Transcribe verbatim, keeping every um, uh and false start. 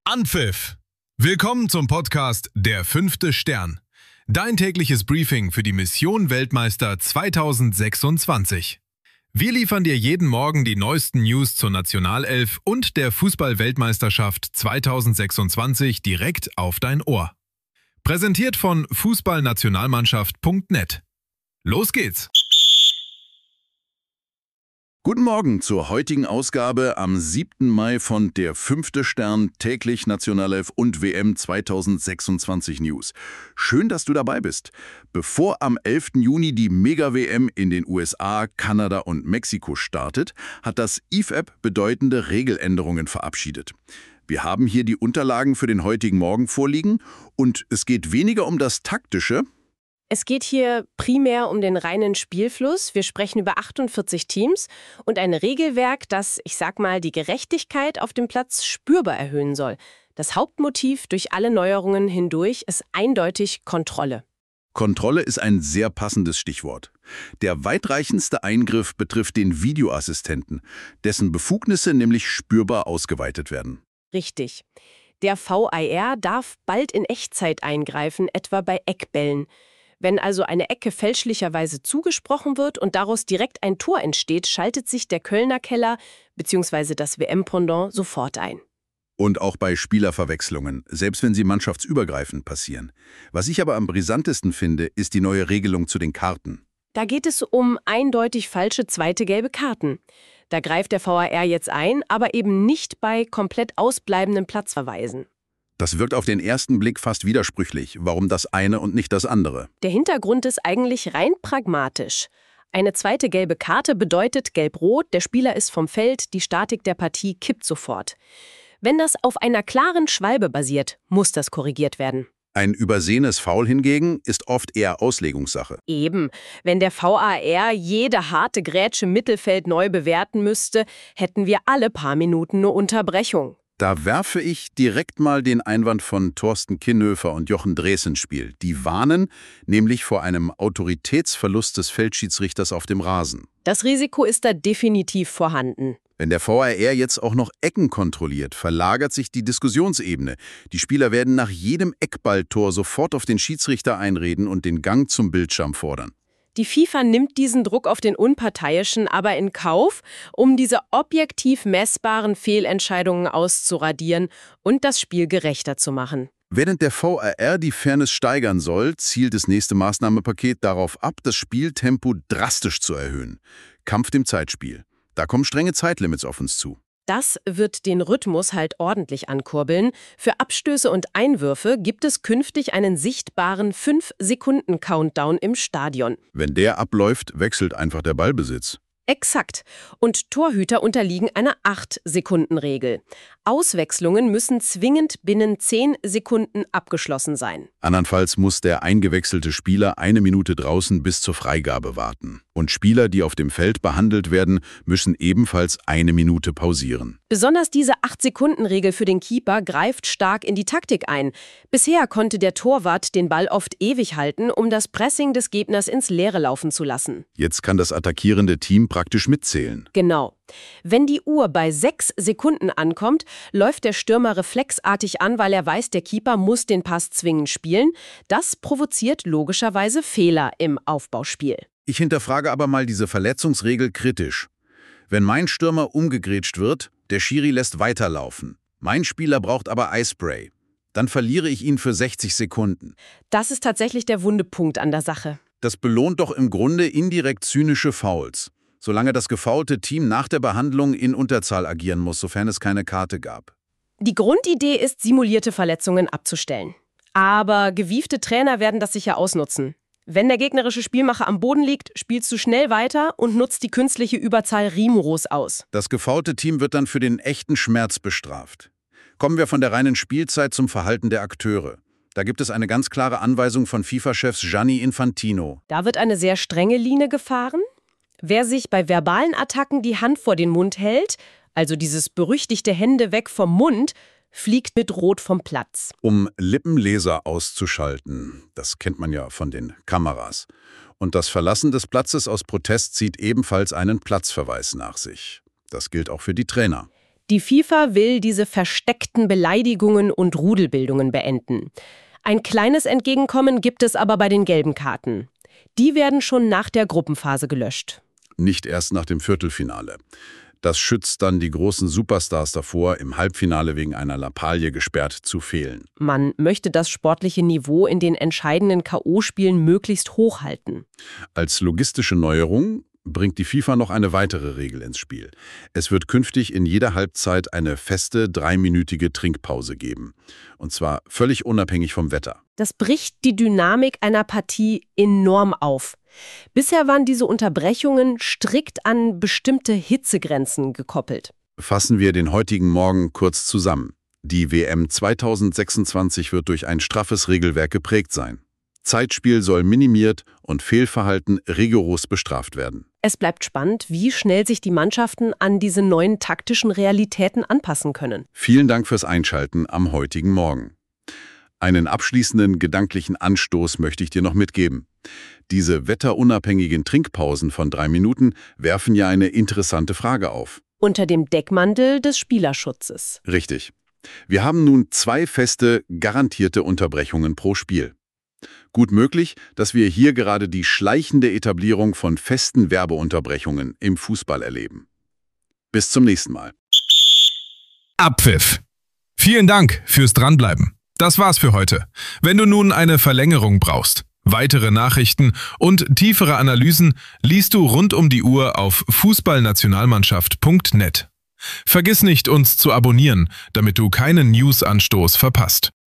Anpfiff! Willkommen zum Podcast Der fünfte Stern. Dein tägliches Briefing für die Mission Weltmeister zweitausendsechsundzwanzig. Wir liefern dir jeden Morgen die neuesten News zur Nationalelf und der Fußball-Weltmeisterschaft zweitausendsechsundzwanzig direkt auf dein Ohr. Präsentiert von fußballnationalmannschaft punkt net. Los geht's! Guten Morgen zur heutigen Ausgabe am siebten Mai von Der fünfte Stern, täglich Nationalelf und W M zweitausendsechsundzwanzig News. Schön, dass du dabei bist. Bevor am elften Juni die Mega-W M in den U S A, Kanada und Mexiko startet, hat das I F A B bedeutende Regeländerungen verabschiedet. Wir haben hier die Unterlagen für den heutigen Morgen vorliegen und es geht weniger um das Taktische. Es geht hier primär um den reinen Spielfluss. Wir sprechen über achtundvierzig Teams und ein Regelwerk, das, ich sag mal, die Gerechtigkeit auf dem Platz spürbar erhöhen soll. Das Hauptmotiv durch alle Neuerungen hindurch ist eindeutig Kontrolle. Kontrolle ist ein sehr passendes Stichwort. Der weitreichendste Eingriff betrifft den Videoassistenten, dessen Befugnisse nämlich spürbar ausgeweitet werden. Richtig. Der V A R darf bald in Echtzeit eingreifen, etwa bei Eckbällen. Wenn also eine Ecke fälschlicherweise zugesprochen wird und daraus direkt ein Tor entsteht, schaltet sich der Kölner Keller bzw. das W M-Pendant sofort ein. Und auch bei Spielerverwechslungen, selbst wenn sie mannschaftsübergreifend passieren. Was ich aber am brisantesten finde, ist die neue Regelung zu den Karten. Da geht es um eindeutig falsche zweite gelbe Karten. Da greift der V A R jetzt ein, aber eben nicht bei komplett ausbleibenden Platzverweisen. Das wirkt auf den ersten Blick fast widersprüchlich. Warum das eine und nicht das andere? Der Hintergrund ist eigentlich rein pragmatisch. Eine zweite gelbe Karte bedeutet gelb-rot, der Spieler ist vom Feld, die Statik der Partie kippt sofort. Wenn das auf einer klaren Schwalbe basiert, muss das korrigiert werden. Ein übersehenes Foul hingegen ist oft eher Auslegungssache. Eben. Wenn der V A R jede harte Grätsche im Mittelfeld neu bewerten müsste, hätten wir alle paar Minuten nur Unterbrechung. Da werfe ich direkt mal den Einwand von Thorsten Kinnhöfer und Jochen Drees ins Spiel. Die warnen nämlich vor einem Autoritätsverlust des Feldschiedsrichters auf dem Rasen. Das Risiko ist da definitiv vorhanden. Wenn der V A R jetzt auch noch Ecken kontrolliert, verlagert sich die Diskussionsebene. Die Spieler werden nach jedem Eckballtor sofort auf den Schiedsrichter einreden und den Gang zum Bildschirm fordern. Die FIFA nimmt diesen Druck auf den Unparteiischen aber in Kauf, um diese objektiv messbaren Fehlentscheidungen auszuradieren und das Spiel gerechter zu machen. Während der V A R die Fairness steigern soll, zielt das nächste Maßnahmenpaket darauf ab, das Spieltempo drastisch zu erhöhen. Kampf dem Zeitspiel. Da kommen strenge Zeitlimits auf uns zu. Das wird den Rhythmus halt ordentlich ankurbeln. Für Abstöße und Einwürfe gibt es künftig einen sichtbaren fünf Sekunden Countdown im Stadion. Wenn der abläuft, wechselt einfach der Ballbesitz. Exakt. Und Torhüter unterliegen einer acht Sekunden Regel. Auswechslungen müssen zwingend binnen zehn Sekunden abgeschlossen sein. Andernfalls muss der eingewechselte Spieler eine Minute draußen bis zur Freigabe warten. Und Spieler, die auf dem Feld behandelt werden, müssen ebenfalls eine Minute pausieren. Besonders diese acht Sekunden Regel für den Keeper greift stark in die Taktik ein. Bisher konnte der Torwart den Ball oft ewig halten, um das Pressing des Gegners ins Leere laufen zu lassen. Jetzt kann das attackierende Team praktisch mitzählen. Genau. Wenn die Uhr bei sechs Sekunden ankommt, läuft der Stürmer reflexartig an, weil er weiß, der Keeper muss den Pass zwingend spielen. Das provoziert logischerweise Fehler im Aufbauspiel. Ich hinterfrage aber mal diese Verletzungsregel kritisch. Wenn mein Stürmer umgegrätscht wird, der Schiri lässt weiterlaufen. Mein Spieler braucht aber Eispray. Dann verliere ich ihn für sechzig Sekunden. Das ist tatsächlich der wunde Punkt an der Sache. Das belohnt doch im Grunde indirekt zynische Fouls, solange das gefoulte Team nach der Behandlung in Unterzahl agieren muss, sofern es keine Karte gab. Die Grundidee ist, simulierte Verletzungen abzustellen. Aber gewiefte Trainer werden das sicher ausnutzen. Wenn der gegnerische Spielmacher am Boden liegt, spielst du schnell weiter und nutzt die künstliche Überzahl rigoros aus. Das gefoulte Team wird dann für den echten Schmerz bestraft. Kommen wir von der reinen Spielzeit zum Verhalten der Akteure. Da gibt es eine ganz klare Anweisung von FIFA-Chefs Gianni Infantino. Da wird eine sehr strenge Linie gefahren. Wer sich bei verbalen Attacken die Hand vor den Mund hält, also dieses berüchtigte Hände weg vom Mund, fliegt mit Rot vom Platz. Um Lippenleser auszuschalten, das kennt man ja von den Kameras. Und das Verlassen des Platzes aus Protest zieht ebenfalls einen Platzverweis nach sich. Das gilt auch für die Trainer. Die FIFA will diese versteckten Beleidigungen und Rudelbildungen beenden. Ein kleines Entgegenkommen gibt es aber bei den gelben Karten. Die werden schon nach der Gruppenphase gelöscht. Nicht erst nach dem Viertelfinale. Das schützt dann die großen Superstars davor, im Halbfinale wegen einer Lappalie gesperrt zu fehlen. Man möchte das sportliche Niveau in den entscheidenden K O-Spielen möglichst hoch halten. Als logistische Neuerung bringt die FIFA noch eine weitere Regel ins Spiel. Es wird künftig in jeder Halbzeit eine feste dreiminütige Trinkpause geben. Und zwar völlig unabhängig vom Wetter. Das bricht die Dynamik einer Partie enorm auf. Bisher waren diese Unterbrechungen strikt an bestimmte Hitzegrenzen gekoppelt. Fassen wir den heutigen Morgen kurz zusammen. Die W M zweitausendsechsundzwanzig wird durch ein straffes Regelwerk geprägt sein. Zeitspiel soll minimiert und Fehlverhalten rigoros bestraft werden. Es bleibt spannend, wie schnell sich die Mannschaften an diese neuen taktischen Realitäten anpassen können. Vielen Dank fürs Einschalten am heutigen Morgen. Einen abschließenden gedanklichen Anstoß möchte ich dir noch mitgeben. Diese wetterunabhängigen Trinkpausen von drei Minuten werfen ja eine interessante Frage auf. Unter dem Deckmantel des Spielerschutzes. Richtig. Wir haben nun zwei feste, garantierte Unterbrechungen pro Spiel. Gut möglich, dass wir hier gerade die schleichende Etablierung von festen Werbeunterbrechungen im Fußball erleben. Bis zum nächsten Mal. Abpfiff. Vielen Dank fürs Dranbleiben. Das war's für heute. Wenn du nun eine Verlängerung brauchst, weitere Nachrichten und tiefere Analysen liest du rund um die Uhr auf fußballnationalmannschaft punkt net. Vergiss nicht, uns zu abonnieren, damit du keinen News-Anstoß verpasst.